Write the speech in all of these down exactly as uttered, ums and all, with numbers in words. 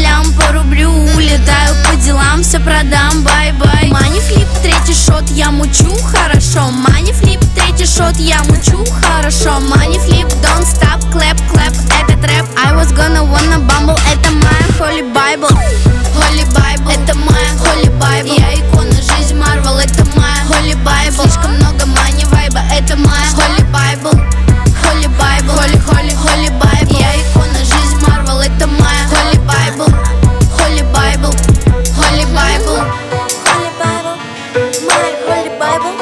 лям порублю. Улетаю по делам, все продам, бай-бай. Мани флип, третий шот, я мучу, хорошо. Мани флип, третий шот, я мучу, хорошо. Мани флип, don't stop, clap, clap, это трэп. I was gonna wanna bumble, это моя holy bible. Holy bible, это моя holy bible. Я икона, жизнь Марвел, это моя holy bible. Слишком много мани вайба, это моя holy bible. Holy bible, holy, holy, holy bible. Я икона, жизнь Марвел, это моя holy bible. Holy bible, holy bible. Holy Bible, my Holy Bible.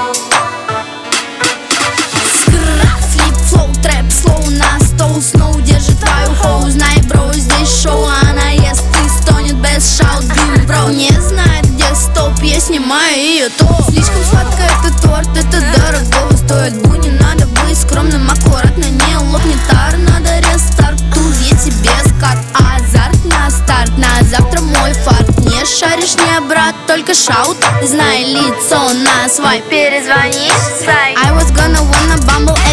Скрррр, флип, флоу, трэп, слоу на стол. Сноу держит твою хоу, знай, бро, здесь шоу. Она ест и стонет без шаут, бим, бро. Не знает, где стоп, я снимаю ее топ. Слишком сладко это торт, это дорого стоит. Бу, не надо быть скромным, аккуратно, не лопнет тар. Надо рестарт, тут я тебе скат. Азарт на старт, на завтра мой фарт. Не шаришь, не брат, только шаут. Знай лицо на свай, перезвони, сай. I was gonna wanna bumble.